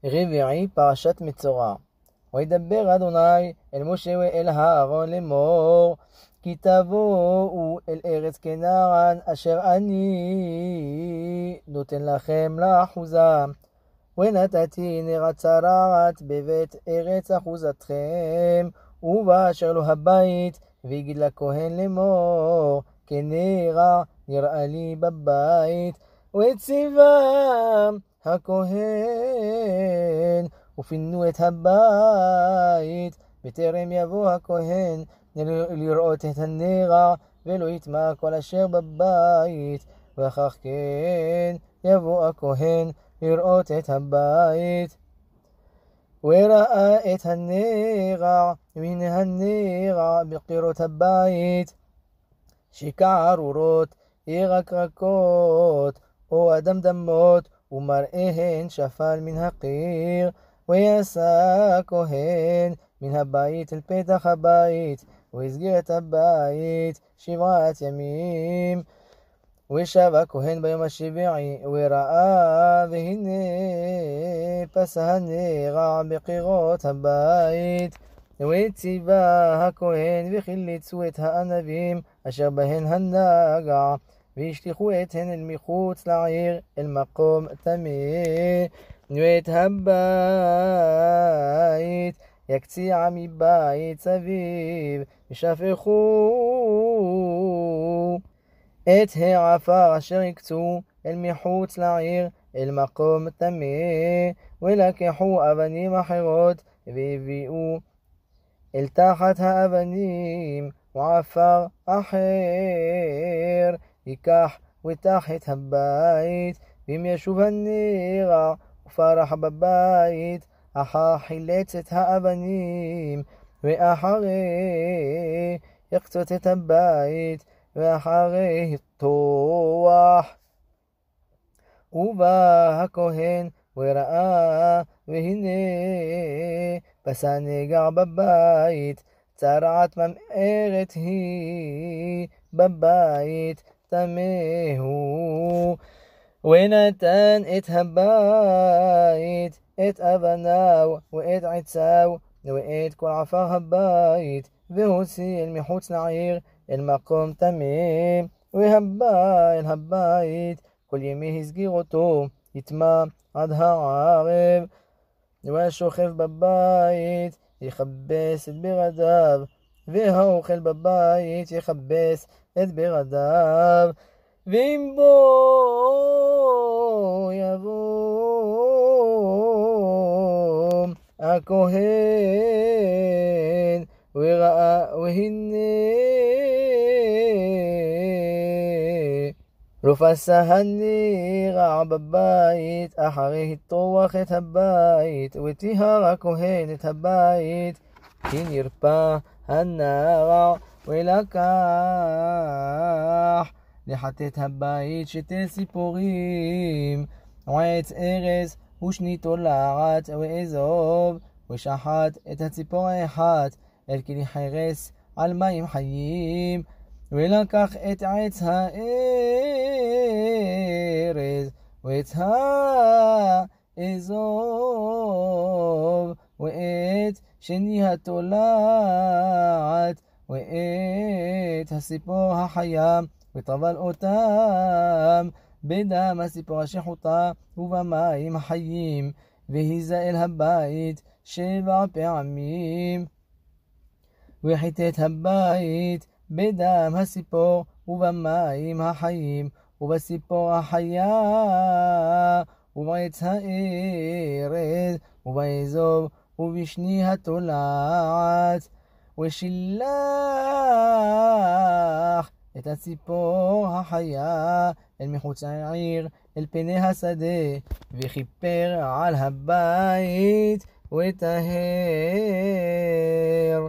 רביעי פרשת מצורע. וידבר אדוני אל משה ואל אהרון לאמור, כי תבואו אל ארץ כנען אשר אני נותן לכם לאחוזה, ונתתי נר צרעת בבית ארץ אחוזתכם, ובאשר לו הבית, ויגיד לכהן לאמור, כנרע נראה לי בבית, וציווה הכהן, ופינו את הבית, בטרם יבוא הכהן לראות את הנרע, ולא יטמע כל אשר בבית, ואחר כן יבוא הכהן לראות את הבית. וראה את הנרע, והנה הנרע בקירות הבית, שכערורות, ירקרקות, או אדמדמות, ומראיהן שפל מן הקיר. ויעשה הכהן מן הבית אל פתח הבית, והסגיר את הבית 7 ימים. ושב הכהן ביום השביעי, וראה, והנה פסה הנרע בקירות הבית. וציווה הכהן, וחילצו את הענבים אשר בהן הנגע, והשליכו אתהן אל מחוץ לעיר, אל מקום טמא. ואת הבית יקציע מבית סביב, ושפכו את העפר אשר יקצו אל מחוץ לעיר, אל מקום טמא. ולקחו אבנים אחרות, והביאו אל תחת האבנים, ועפר אחר ייקח ותחת הבית. ואם ישוב הנרע ופרח בבית, אחר חילץ את האבנים, ואחרי יחצות את הבית, ואחרי יטוח. ובא הכהן וראה, והנה פסה נגע בבית, צרעת ממארת היא בבית, טמא הוא. ונתן את הבית, את אבניו ואת עציו ואת כל עפר הבית, והוציא אל מחוץ לעיר, אל מקום טמא. והבא אל הבית כל ימי הסגיר אותו, יטמע עד הערב. והשוכב בבית יכבס את בגדיו, והאוכל בבית יכבס את בגדיו. ואם בו יבוא הכהן וראה, והנה לא פסה הנרע בבית, אחרי הטוח את הבית, וטיהר הכהן את הבית, כי נרפא הנרע. ולקח לחטאת הבית 2 ציפורים, ועץ ארז ושני תולעת ואזוב, ושחט את הציפור האחת אל כלי חרס על מים חיים. ולקח את עץ הארז ואת האזוב, ואת שני התולעת, ואת הציפור החיה, וטבל אותם בדם הציפור השחוטה ובמים החיים, והיזה אל הבית 7 פעמים. וחיטט הבית בדם הציפור ובמים החיים, ובציפור החיה, ובעץ הארז, ובאזוב, ובשני התולעת. ושילח את הציפור החיה אל מחוץ העיר, אל פני השדה, וכיפר על הבית וטהר.